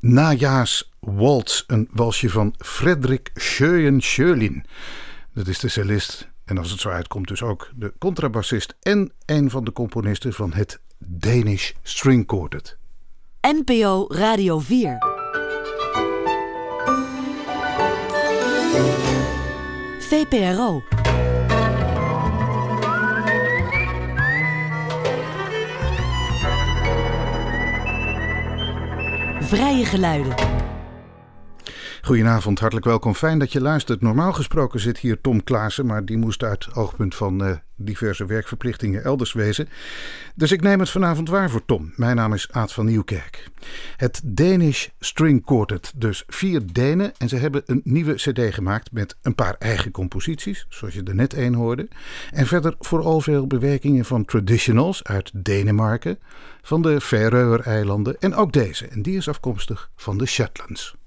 Najaarswaltz, een walsje van Fredrik Schöen-Schölin. Dat is de cellist en als het zo uitkomt dus ook de contrabassist en een van de componisten van het Danish String Quartet. NPO Radio 4. VPRO. Vrije geluiden. Goedenavond, hartelijk welkom. Fijn dat je luistert. Normaal gesproken zit hier Tom Klaassen, maar die moest uit oogpunt van diverse werkverplichtingen elders wezen. Dus ik neem het vanavond waar voor Tom. Mijn naam is Aad van Nieuwkerk. Het Danish String Quartet, dus 4 Denen. En ze hebben een nieuwe cd gemaakt met een paar eigen composities, zoals je er net een hoorde. En verder vooral veel bewerkingen van traditionals uit Denemarken, van de Faroe-eilanden en ook deze. En die is afkomstig van de Shetlands.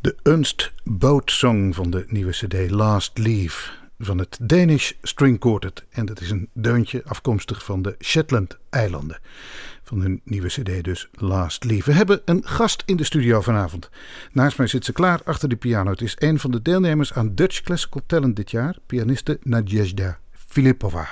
De Ernst Boat Song van de nieuwe cd Last Leave van het Danish String Quartet. En dat is een deuntje afkomstig van de Shetland-eilanden. Van hun nieuwe cd dus Last Leave. We hebben een gast in de studio vanavond. Naast mij zit ze klaar achter de piano. Het is een van de deelnemers aan Dutch Classical Talent dit jaar. Pianiste Nadezhda Filipova.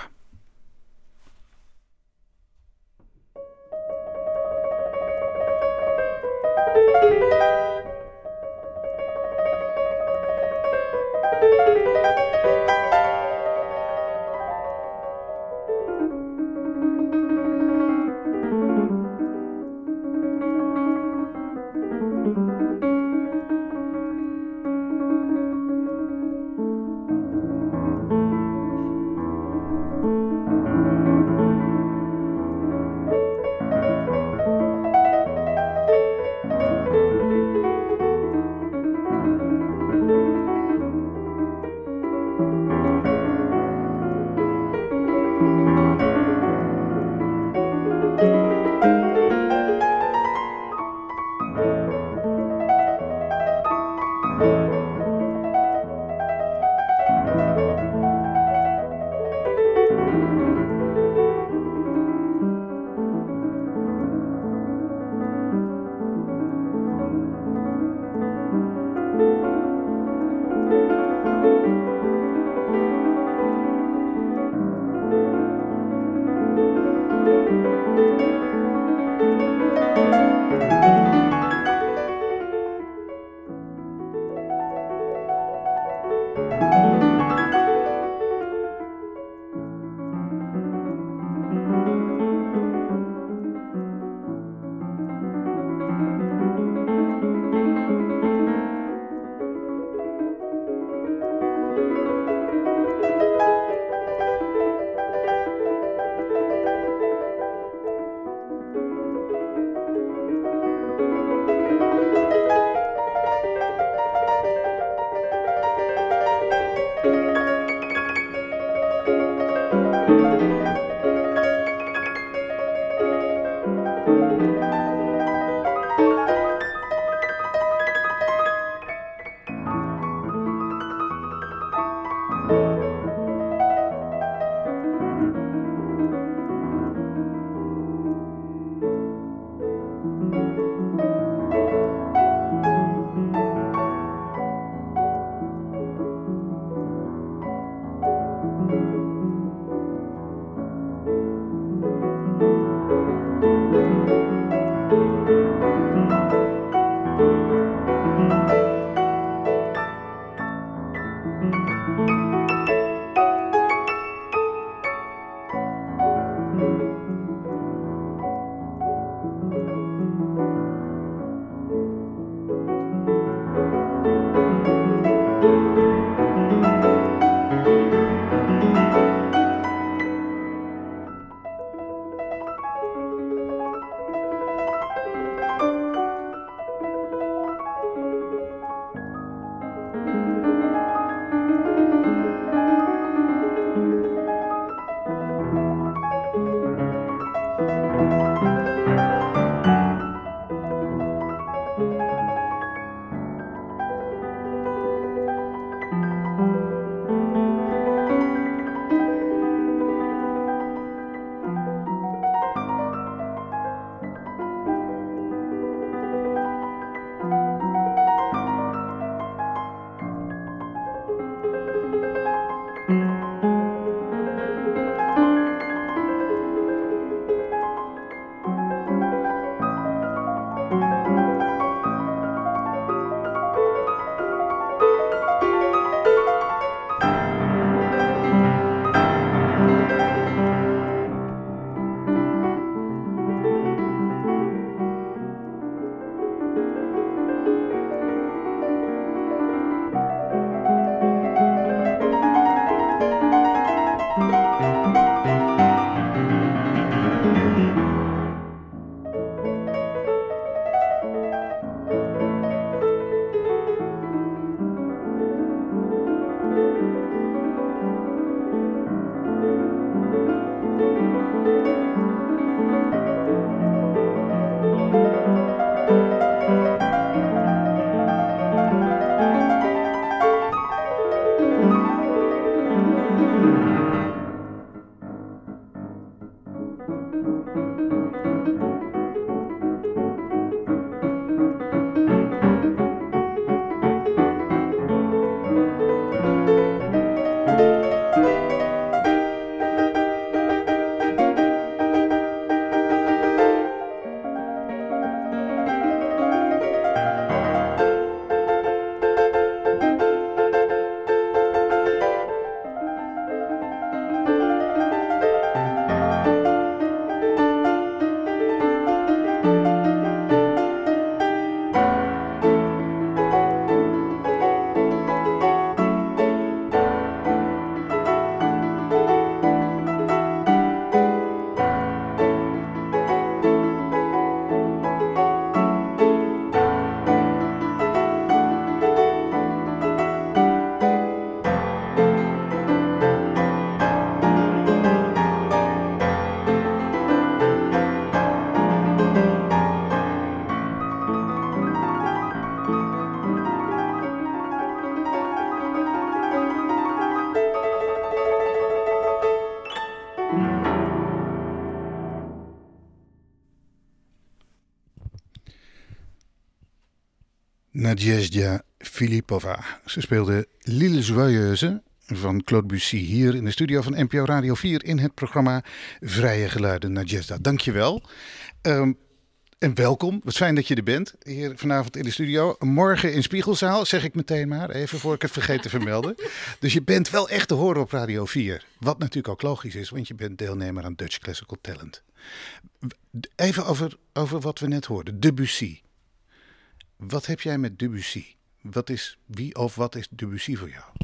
Nadezhda Filipova. Ze speelde L'Île Joyeuse van Claude Debussy hier in de studio van NPO Radio 4 in het programma Vrije Geluiden. Nadezhda, dankjewel. En welkom. Wat fijn dat je er bent hier vanavond in de studio. Morgen in Spiegelzaal, zeg ik meteen maar, even voor ik het vergeet te vermelden. Dus je bent wel echt te horen op Radio 4. Wat natuurlijk ook logisch is, want je bent deelnemer aan Dutch Classical Talent. Even over wat we net hoorden. Debussy. Wat heb jij met Debussy? Wat is Debussy voor jou?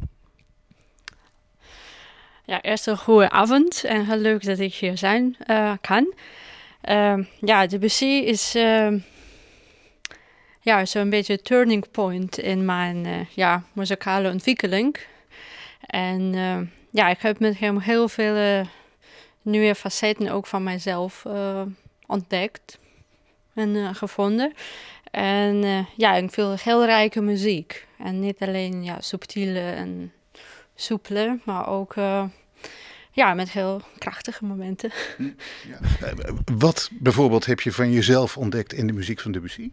Ja, eerst een goede avond en heel leuk dat ik hier zijn kan. Debussy is zo'n beetje een turning point in mijn muzikale ontwikkeling. En ik heb met hem heel veel nieuwe facetten ook van mijzelf ontdekt en gevonden. En ik veel heel rijke muziek. En niet alleen subtiele en soepele, maar ook met heel krachtige momenten. Ja. Wat bijvoorbeeld heb je van jezelf ontdekt in de muziek van Debussy?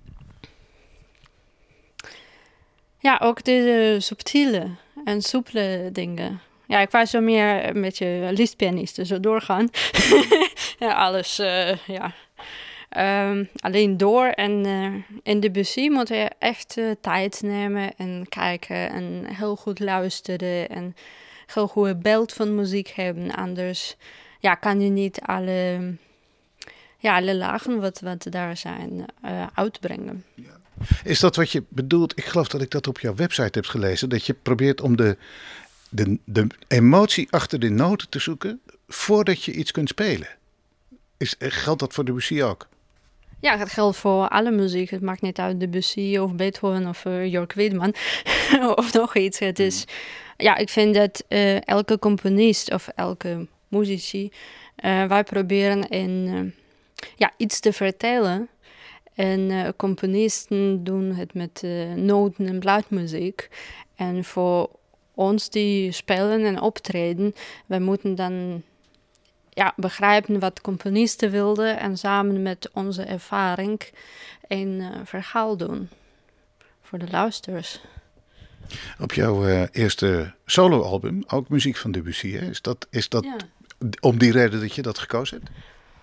Ja, ook de subtiele en soepele dingen. Ja, ik was zo meer een beetje liedpianist, dus zo doorgaan. Alles, alleen door. En in Debussy moet je echt tijd nemen en kijken en heel goed luisteren en heel goed beeld van muziek hebben. Anders kan je niet alle lagen wat daar zijn uitbrengen. Ja. Is dat wat je bedoelt? Ik geloof dat ik dat op jouw website heb gelezen. Dat je probeert om de emotie achter de noten te zoeken voordat je iets kunt spelen. Geldt dat voor Debussy ook? Ja, het geldt voor alle muziek. Het maakt niet uit Debussy of Beethoven of Jörg Wiedemann of nog iets. Het is, ik vind dat elke componist of elke muzici, wij proberen iets te vertellen. En componisten doen het met noten en bladmuziek. En voor ons die spelen en optreden, wij moeten dan begrijpen wat componisten wilden en samen met onze ervaring een verhaal doen voor de luisteraars. Op jouw eerste soloalbum, ook muziek van Debussy, hè? Is dat om die reden dat je dat gekozen hebt?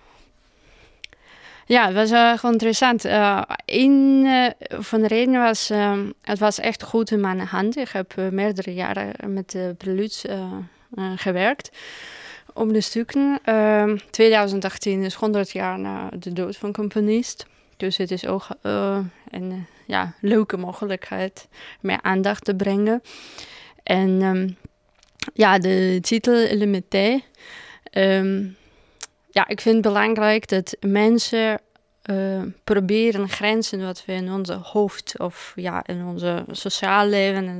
Ja, het was gewoon interessant. Een van de redenen was, het was echt goed in mijn hand. Ik heb meerdere jaren met preludes gewerkt op de stukken. 2018 is 100 jaar na de dood van componist. Dus het is ook een leuke mogelijkheid meer aandacht te brengen. En de titel Limité. Ik vind het belangrijk dat mensen proberen grenzen wat we in onze hoofd of in onze sociaal leven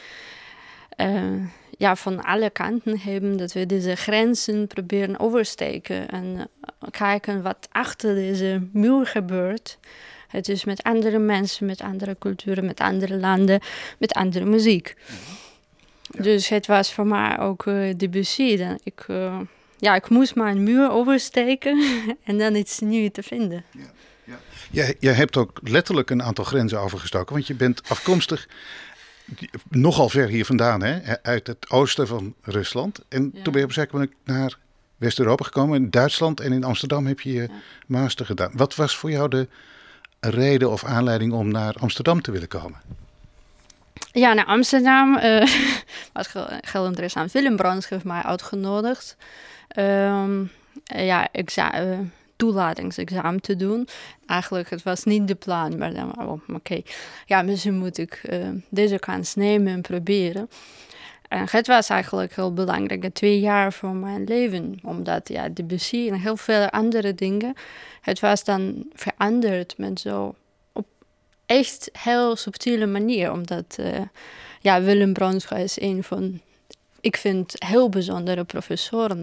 van alle kanten hebben, dat we deze grenzen proberen oversteken en kijken wat achter deze muur gebeurt. Het is met andere mensen, met andere culturen, met andere landen, met andere muziek. Ja. Dus het was voor mij ook Debussy. Ik moest maar een muur oversteken en dan iets nieuws te vinden. Ja. Jij hebt ook letterlijk een aantal grenzen overgestoken, want je bent afkomstig nogal ver hier vandaan, hè? Uit het oosten van Rusland. En toen ben je op een zeker moment naar West-Europa gekomen. In Duitsland en in Amsterdam heb je je master gedaan. Wat was voor jou de reden of aanleiding om naar Amsterdam te willen komen? Ja, naar Amsterdam was heel interessant. Willem Brons heeft mij uitgenodigd. Toelatingsexamen te doen. Eigenlijk, het was niet de plan, maar dan oké. Ja, misschien moet ik deze kans nemen en proberen. En het was eigenlijk heel belangrijk, 2 jaar van mijn leven. Omdat Debussy en heel veel andere dingen, het was dan veranderd met zo op echt heel subtiele manier. Omdat Willem Brons is een van, ik vind, heel bijzondere professoren.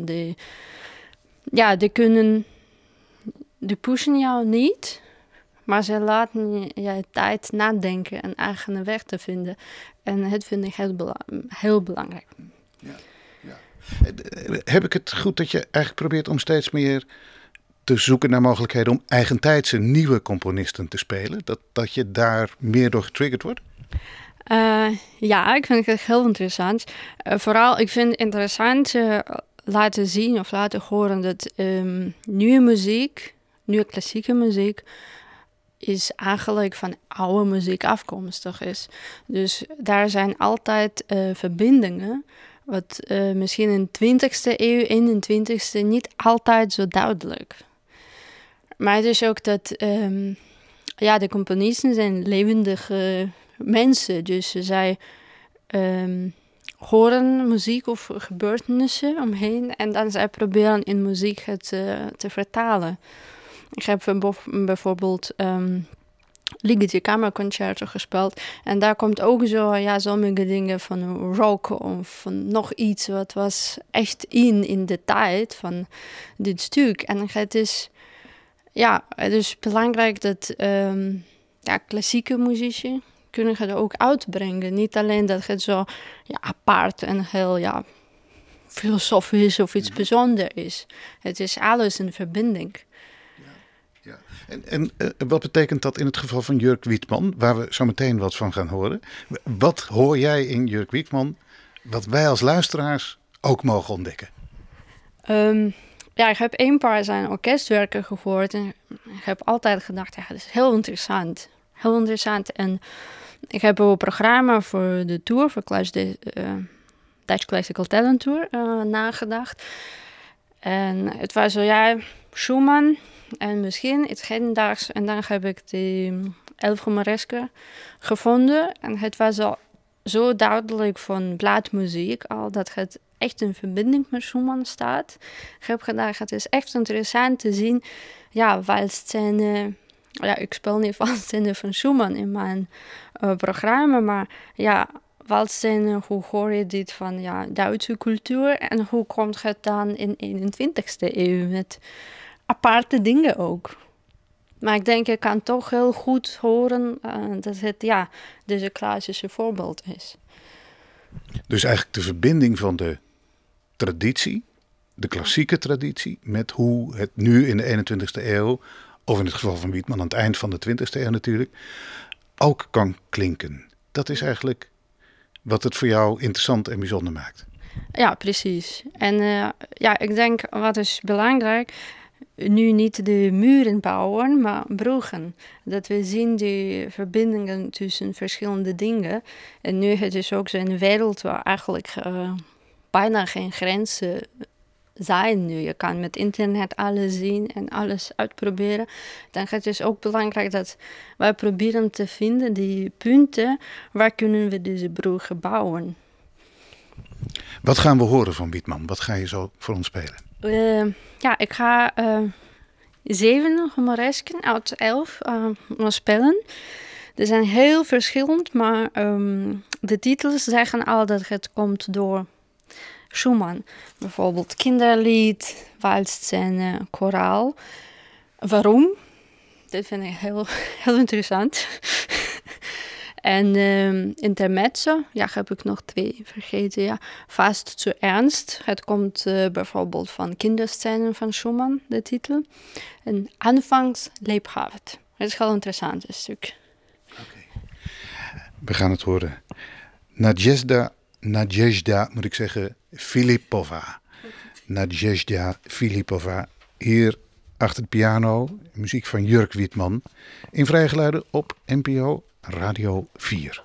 Die pushen jou niet, maar ze laten je tijd nadenken en eigen weg te vinden. En dat vind ik heel belangrijk. Ja. Heb ik het goed dat je eigenlijk probeert om steeds meer te zoeken naar mogelijkheden om eigentijdse nieuwe componisten te spelen? Dat je daar meer door getriggerd wordt? Ja, ik vind het heel interessant. Vooral, ik vind het interessant laten zien of laten horen dat nieuwe muziek, nieuwe klassieke muziek, is eigenlijk van oude muziek afkomstig is. Dus daar zijn altijd verbindingen, wat misschien in de 20e eeuw, in de 21e niet altijd zo duidelijk. Maar het is ook dat de componisten zijn levendige mensen. Dus zij horen muziek of gebeurtenissen omheen en dan zij proberen in muziek het te vertalen. Ik heb bijvoorbeeld liedje kamerconcerten gespeeld. En daar komt ook sommige dingen van rock of van nog iets wat was echt in de tijd van dit stuk. En het is belangrijk dat klassieke muzici kunnen het ook uitbrengen. Niet alleen dat het zo apart en heel filosofisch of iets bijzonders is. Het is alles een verbinding. Ja. En wat betekent dat in het geval van Jurk Wiedmann, waar we zo meteen wat van gaan horen? Wat hoor jij in Jurk Wiedmann, wat wij als luisteraars ook mogen ontdekken? Ik heb een paar zijn orkestwerken gehoord en ik heb altijd gedacht, dat is heel interessant. Heel interessant. En ik heb een programma voor de tour, voor Dutch Classical Talent Tour, nagedacht. En het was Schumann en misschien iets hedendaags. En dan heb ik de Elf Romanesque gevonden. En het was al zo duidelijk van bladmuziek al dat het echt in verbinding met Schumann staat. Ik heb gedacht, het is echt interessant te zien, walscène. Ik speel niet walscène van Schumann in mijn programma, maar walscène, hoe hoor je dit van Duitse cultuur en hoe komt het dan in de 21e eeuw met aparte dingen ook. Maar ik denk, je kan toch heel goed horen dat het deze klassische voorbeeld is. Dus eigenlijk de verbinding van de traditie, de klassieke traditie, met hoe het nu in de 21e eeuw, of in het geval van Wiedmann aan het eind van de 20e eeuw natuurlijk, ook kan klinken. Dat is eigenlijk wat het voor jou interessant en bijzonder maakt. Ja, precies. En ik denk, wat is belangrijk, nu niet de muren bouwen, maar bruggen. Dat we zien die verbindingen tussen verschillende dingen. En nu het is ook zo'n wereld waar eigenlijk bijna geen grenzen zijn nu. Je kan met internet alles zien en alles uitproberen. Dan het is ook belangrijk dat wij proberen te vinden die punten waar kunnen we deze bruggen bouwen. Wat gaan we horen van Wiedmann? Wat ga je zo voor ons spelen? Ik ga 7 Romanesken uit 11 spelen. Die zijn heel verschillend, maar de titels zeggen al dat het komt door Schumann. Bijvoorbeeld kinderlied, walscène, koraal. Waarom? Dat vind ik heel interessant. En intermezzo, heb ik nog 2 vergeten. Fast zu ernst. Het komt bijvoorbeeld van Kinderscènen van Schumann, de titel. En anfangs lebhaft. Het is heel interessant, een stuk. Okay. We gaan het horen. Nadezhda, moet ik zeggen, Filipova. Nadezhda Filipova. Hier achter de piano, muziek van Jurk Wiedmann. In Vrije Geluiden op NPO Radio 4.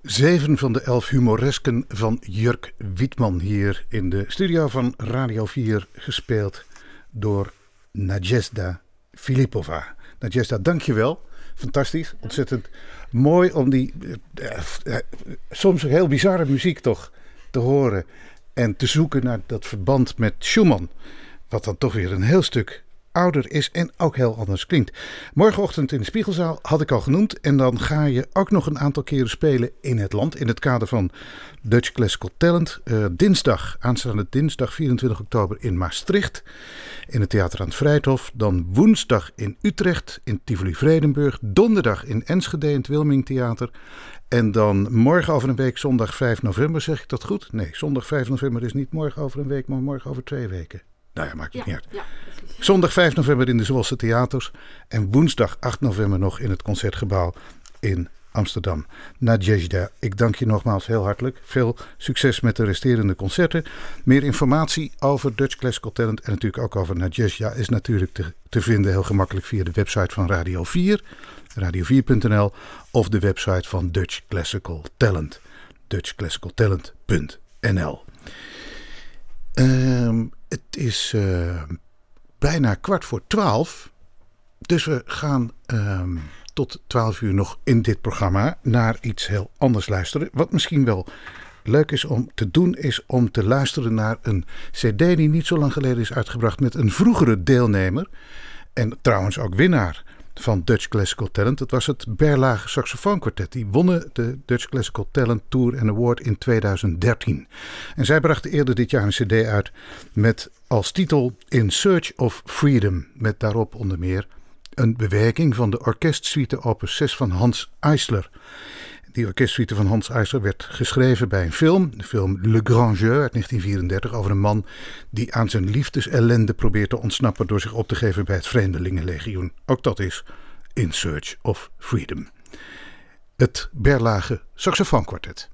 7 van de 11 humoresken van Jurk Wietman hier in de studio van Radio 4, gespeeld door Nadezhda Filipova. Nadezhda, dankjewel. Fantastisch, ontzettend mooi om die soms heel bizarre muziek toch te horen en te zoeken naar dat verband met Schumann, wat dan toch weer een heel stuk ouder is en ook heel anders klinkt. Morgenochtend in de Spiegelzaal had ik al genoemd. En dan ga je ook nog een aantal keren spelen in het land. In het kader van Dutch Classical Talent. Aanstaande dinsdag 24 oktober in Maastricht. In het Theater aan het Vrijthof. Dan woensdag in Utrecht in Tivoli-Vredenburg. Donderdag in Enschede in het Wilmingtheater. En dan morgen over een week, zondag 5 november. Zeg ik dat goed? Nee, zondag 5 november is niet morgen over een week, maar morgen over 2 weken. Nou ja, maakt het niet uit. Ja, zondag 5 november in de Zwolse Theaters. En woensdag 8 november nog in het Concertgebouw in Amsterdam. Nadezhda, ik dank je nogmaals heel hartelijk. Veel succes met de resterende concerten. Meer informatie over Dutch Classical Talent en natuurlijk ook over Nadezhda is natuurlijk te vinden heel gemakkelijk via de website van Radio 4, radio4.nl of de website van Dutch Classical Talent, dutchclassicaltalent.nl. Het is bijna 11:15, dus we gaan tot 12 uur nog in dit programma naar iets heel anders luisteren. Wat misschien wel leuk is om te doen, is om te luisteren naar een cd die niet zo lang geleden is uitgebracht met een vroegere deelnemer en trouwens ook winnaar van Dutch Classical Talent. Dat was het Berlage Saxofoonkwartet. Die wonnen de Dutch Classical Talent Tour and Award in 2013. En zij brachten eerder dit jaar een cd uit met als titel In Search of Freedom. Met daarop onder meer een bewerking van de orkestsuite opus 6 van Hans Eisler. Die orkestsuite van Hans Eisler werd geschreven bij een film, de film Le Grand Jeu uit 1934, over een man die aan zijn liefdesellende probeert te ontsnappen door zich op te geven bij het Vreemdelingenlegioen. Ook dat is In Search of Freedom. Het Berlage Saxofoonkwartet.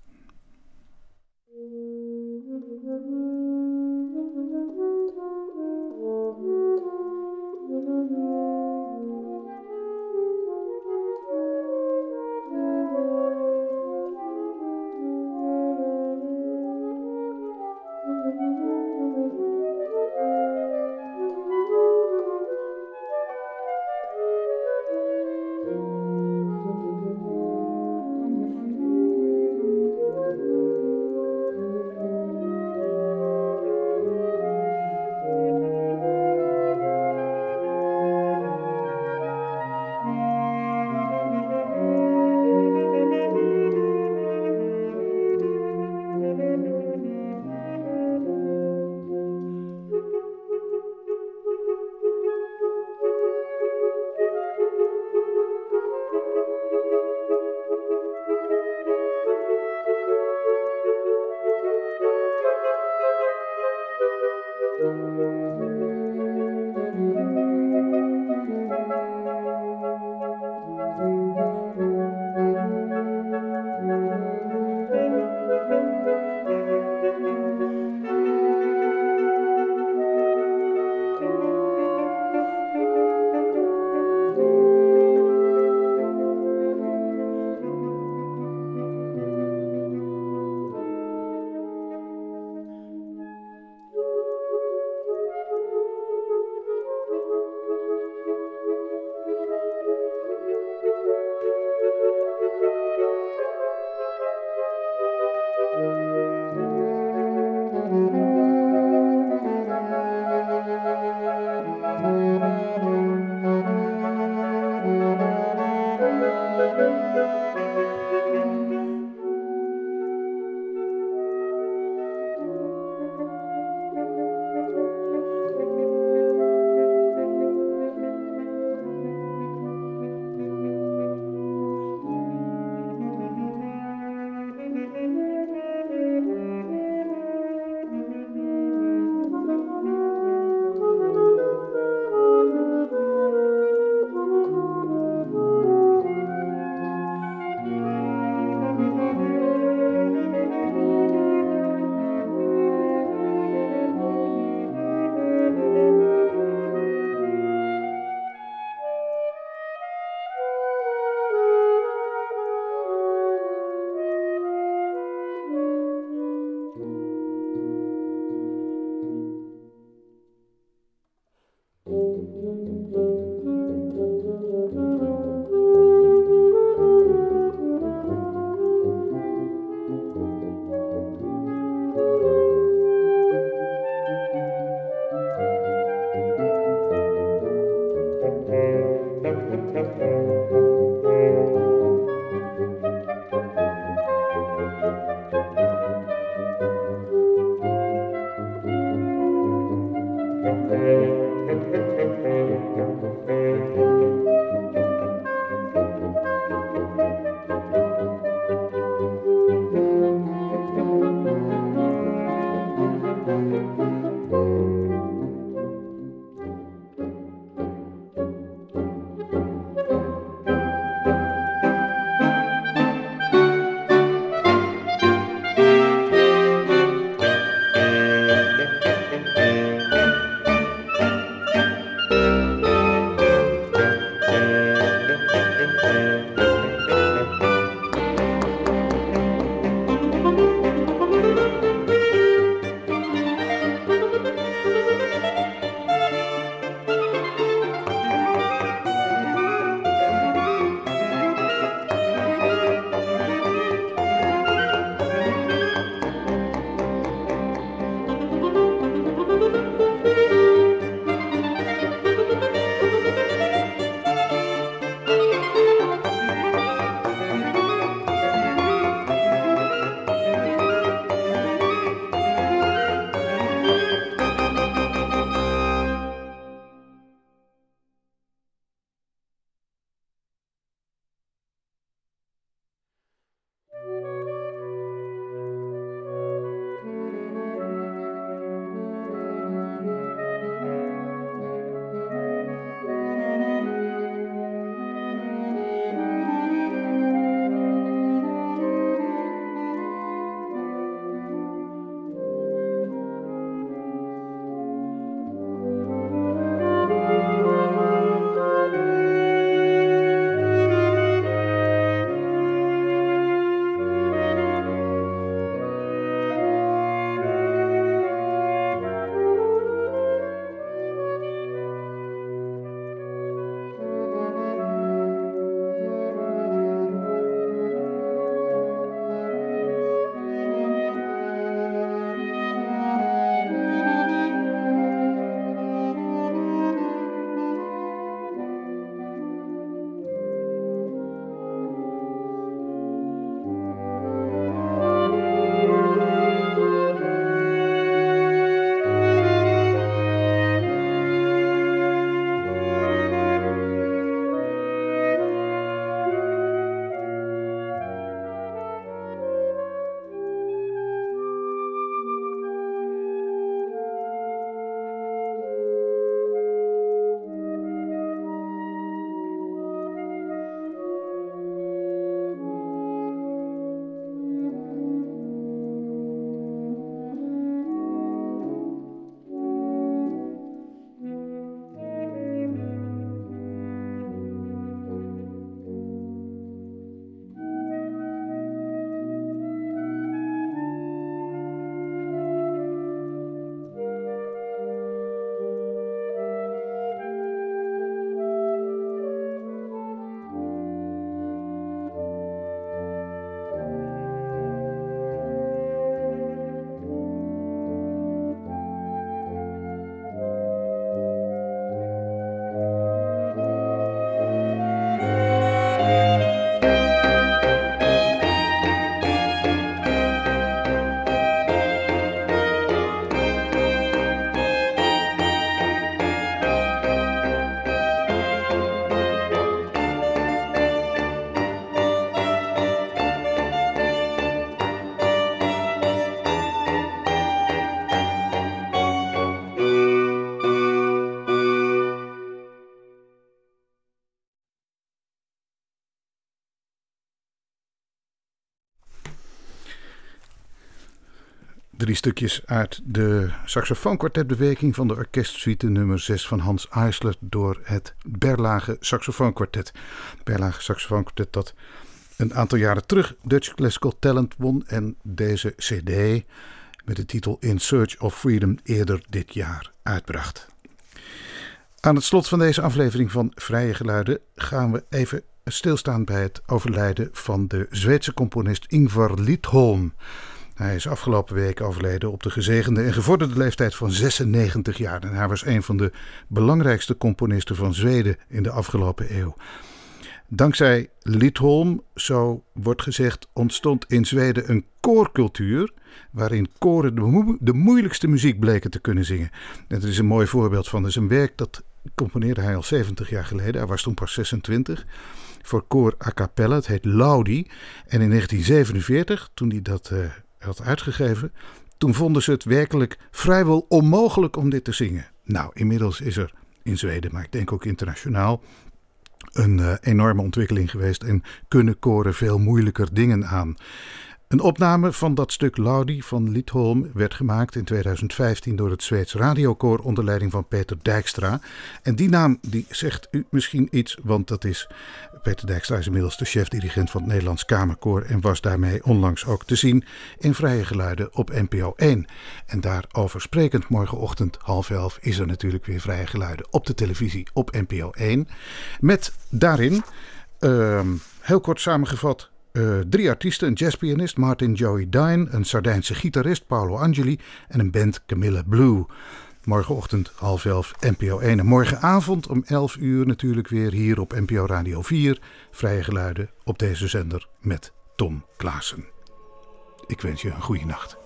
3 stukjes uit de saxofoonkwartetbewerking van de orkestsuite nummer 6 van Hans Eisler door het Berlage Saxofoonkwartet. Berlage Saxofoonkwartet dat een aantal jaren terug Dutch Classical Talent won en deze cd met de titel In Search of Freedom eerder dit jaar uitbracht. Aan het slot van deze aflevering van Vrije Geluiden gaan we even stilstaan bij het overlijden van de Zweedse componist Ingvar Lidholm. Hij is afgelopen week overleden op de gezegende en gevorderde leeftijd van 96 jaar. En hij was een van de belangrijkste componisten van Zweden in de afgelopen eeuw. Dankzij Lidholm, zo wordt gezegd, ontstond in Zweden een koorcultuur waarin koren de moeilijkste muziek bleken te kunnen zingen. En er is een mooi voorbeeld van. Dus een werk dat componeerde hij al 70 jaar geleden. Hij was toen pas 26. Voor koor a cappella. Het heet Laudi. En in 1947, toen hij dat had uitgegeven, toen vonden ze het werkelijk vrijwel onmogelijk om dit te zingen. Nou, inmiddels is er in Zweden, maar ik denk ook internationaal, een enorme ontwikkeling geweest en kunnen koren veel moeilijker dingen aan. Een opname van dat stuk Laudi van Lidholm werd gemaakt in 2015 door het Zweeds radiokoor onder leiding van Peter Dijkstra. En die naam die zegt u misschien iets, want dat is Peter Dijkstra is inmiddels de chef-dirigent van het Nederlands Kamerkoor en was daarmee onlangs ook te zien in Vrije Geluiden op NPO 1. En daarover sprekend morgenochtend 10:30 is er natuurlijk weer Vrije Geluiden op de televisie op NPO 1. Met daarin, heel kort samengevat, 3 artiesten, een jazzpianist Martin Joey Dine, een Sardijnse gitarist Paolo Angeli en een band Camilla Blue. Morgenochtend 10:30 NPO 1 en morgenavond om 11 uur natuurlijk weer hier op NPO Radio 4. Vrije Geluiden op deze zender met Tom Klaassen. Ik wens je een goede nacht.